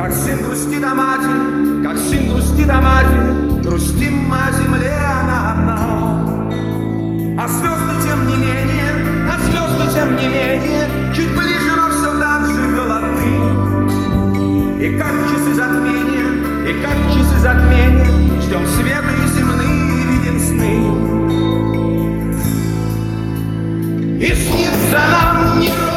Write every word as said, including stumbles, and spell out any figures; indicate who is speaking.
Speaker 1: Как сын грустит о матери, как сын грустит о матери, грустим о земле она одна. А звезды тем не менее, а звезды тем не менее, чуть ближе, но все так же голодны. И как часы затмения, и как часы затмения, ждем света и земные, видим сны. И снится нам не